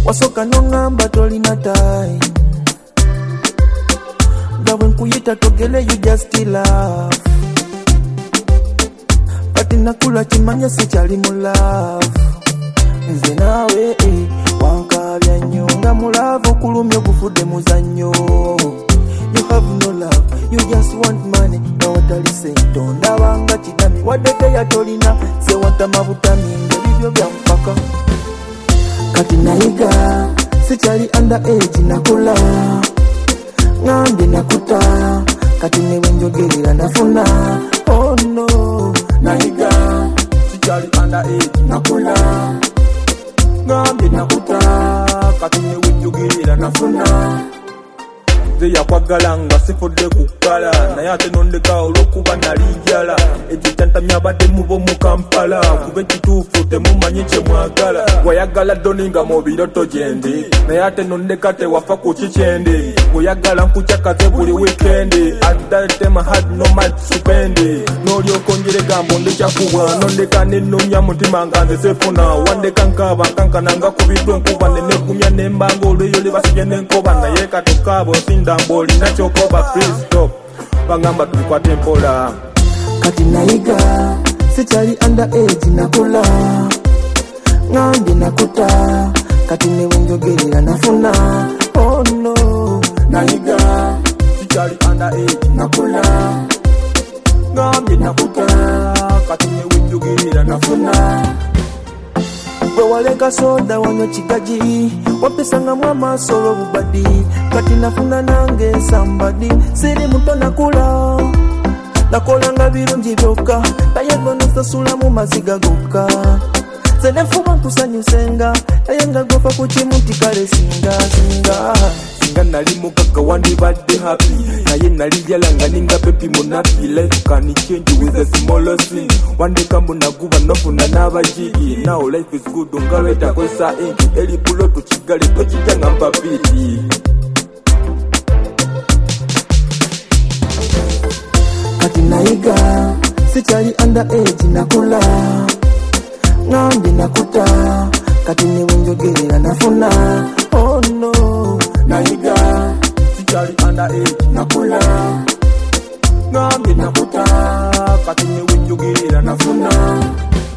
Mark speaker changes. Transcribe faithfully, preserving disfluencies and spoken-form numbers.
Speaker 1: wasoka nongamba tolina time gawe nkuyita togele you just love kati nakula kimanya sikyali mu love nze nawe eh, wankabya nnyo nga mulava okulumya ogufudde muzannyo. You have no love, you just want money. Now what are you saying? Don't ndabanga kidami wadde teya tolina se wanta mabutami ebibyo bya mpaka kati nayiga sikyali under age nakula ngambe nakuta kati newe njogerera nafuna. Oh no nayiga sikyali under age nakula ngambe nakuta kati newe njogerera nafuna. Ze yakwagala nga sifudde kukala naye ate nondeka olw'okuba nali njala ekyo kyantamya abadde mubo mu Kampala kuba ekituufu temumanyi kye mwagala wayagala doninga mu biroto gyendi naye ate nondeka tewafa ku kikyendi oyagala nkukyakaze buli wikendi at that time I had no much to spend n'olyoka onjere gambo ndikyakubwa nondeka nennonya mutima nga nze sefuna wandeka nkaaba nkankana nga kubiddwa enkuba nenegumya nembanga olweyo libasibye n'enkoba naye katokaaba osinda mboli nachokoba please stop bangamba tukwate mpola kati nayiga sikyali under age nakula ngambe nakuta kati newe njogerera nafuna. Oh no nayiga sikyali under age nakula ngambe nakuta kati newe njogerera nafuna. Gwe waleka soda wanyo kigaji wapesanga mwamasolo bubadi kati nafuna nange sambadi siri muto nakula nakolanga birungi byokka naye nosasula mu maziga gokka senefuba nkusanyusenga naye nga gofa ku kimu tikale singa singa singa nali mukaka wandibadde happy naye nali jalanga ninga pepi munapi life can change with a small thing wandeka mbunaguba nofuna n'abajigi now life is good ungaleta kwesa inki eli bulo tukigale tokitanga mpapiti kati nayiga sikyali under age nakula ngambe nakuta kati newe njogerera nafuna. Oh no nayiga sikyali under age nakula ngambe nakuta kati newe njogerera nafuna.